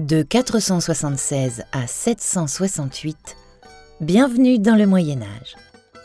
De 476 à 768, bienvenue dans le Moyen Âge.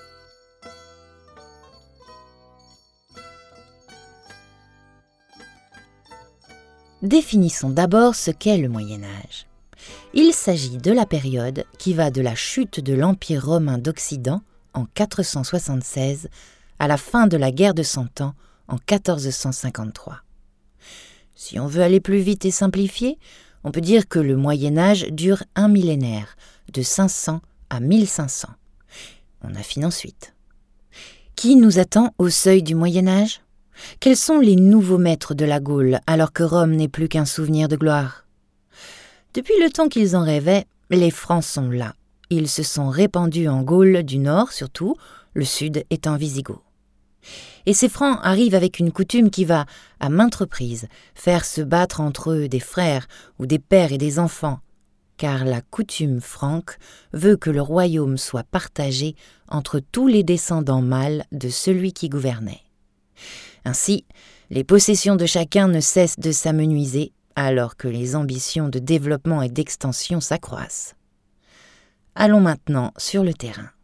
Définissons d'abord ce qu'est le Moyen Âge. Il s'agit de la période qui va de la chute de l'Empire romain d'Occident en 476 à la fin de la guerre de Cent Ans en 1453. Si on veut aller plus vite et simplifier, on peut dire que le Moyen Âge dure un millénaire, de 500 à 1500. On affine ensuite. Qui nous attend au seuil du Moyen Âge ? Quels sont les nouveaux maîtres de la Gaule alors que Rome n'est plus qu'un souvenir de gloire ? Depuis le temps qu'ils en rêvaient, les Francs sont là. Ils se sont répandus en Gaule du Nord surtout, le Sud étant wisigoth. Et ces Francs arrivent avec une coutume qui va, à maintes reprises, faire se battre entre eux des frères ou des pères et des enfants, car la coutume franque veut que le royaume soit partagé entre tous les descendants mâles de celui qui gouvernait. Ainsi, les possessions de chacun ne cessent de s'amenuiser, alors que les ambitions de développement et d'extension s'accroissent. Allons maintenant sur le terrain.